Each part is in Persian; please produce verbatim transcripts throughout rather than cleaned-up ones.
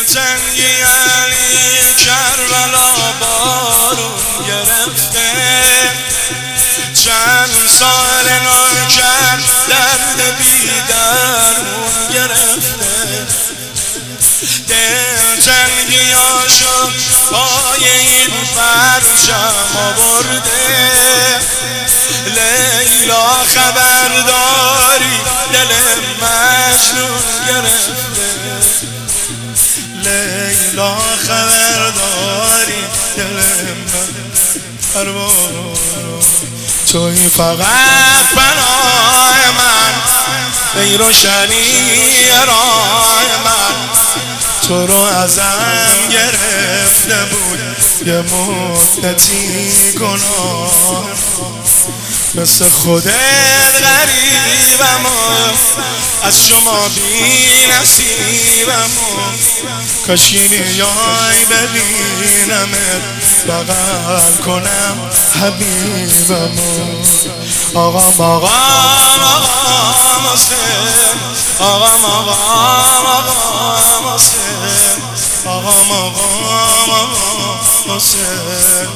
دلتنگی علی کربلا بارون گرفته، چند سال ناکر درد بیدرمون گرفته. دلتنگی هاشو پای این فرجم آورده. لیلا خبرداری دل مجنون گرفته. لیلا خبرداری دل من، توی فقط پناه من، ای روشنی راه من. تو رو ازم گرفته بود یه مدتی گناه، مثل خودت غریبم و از شما بی نصیبم و کاشکی بیای ببینمت بغل کنم حبیبم. آقام آقام آقام حسین، آقام آقام آقام حسین، آقام آقام آقام حسین.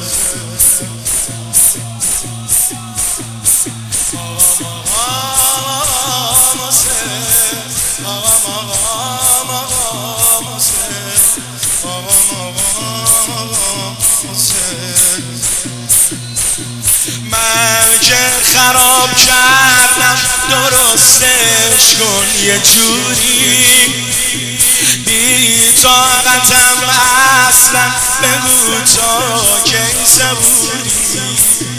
من که خراب کردم درستش کن یه جوری، بی طاقتم اصلا بگو تا کی صبوری.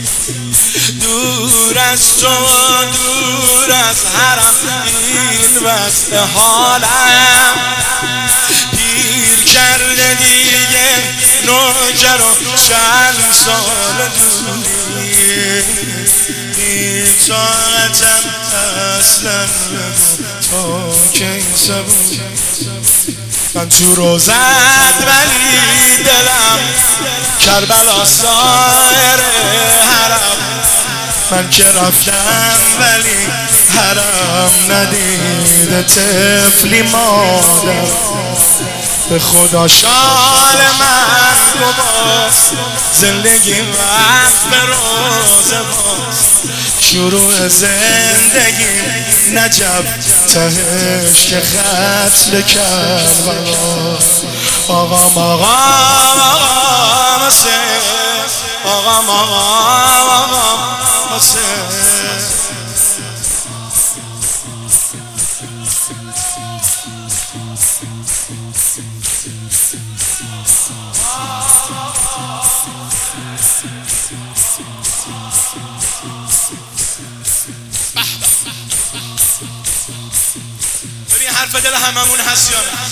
دور از تو و دور از حرم این وضع حالم، پیر کرده دیگه نوجر و چند سال دوری. بی طاقتم اصلا بگو تا کی صبوری. من تو روزت ولی دلم کربلا سایر حرم. من که رفتم ولی حرم ندیده طفلی مادر. به خدا شال من گواست، زندگی وقت به روز ماست. شروع زندگی نجب تهش که ختم کربلا. آقام آقام آقام حسین، آقام آقام آقام حسین. ببین حرف دل هممون هست یا نه؟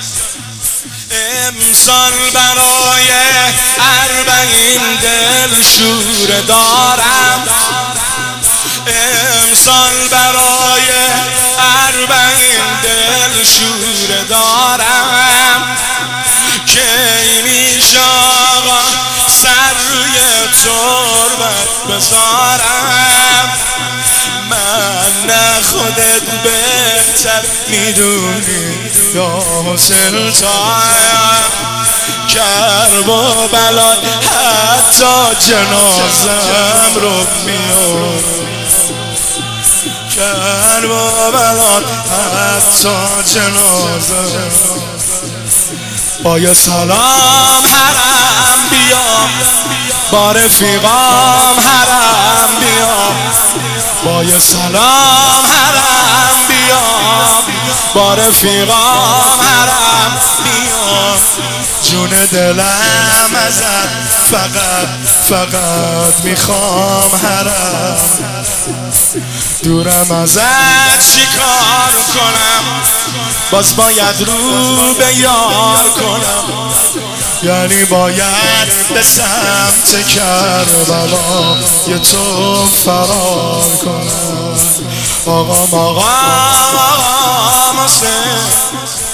امسال برای اربعین دل شور دارم. امسال برای اربعین دل شور دارم. کی میشه آقا سر روی تربت بذارم؟ من نه خودت بهتر میدونی یا سلطان. کرب و بلای حتی جنازم رو میاد. کرب و بلای حتی جنازم. با یه سلام حرم بیام، با رفیقام حرم بیام. با یه سلام حرم بیام، با رفیقام حرم بیام. جون دلم ازت فقط فقط میخوام حرم. دورم ازت چیکار کنم؟ باز باید رو به یار کنم. یعنی باید به سمت کربلا یه تو فرار کنم. آقام آقام آقام حسین،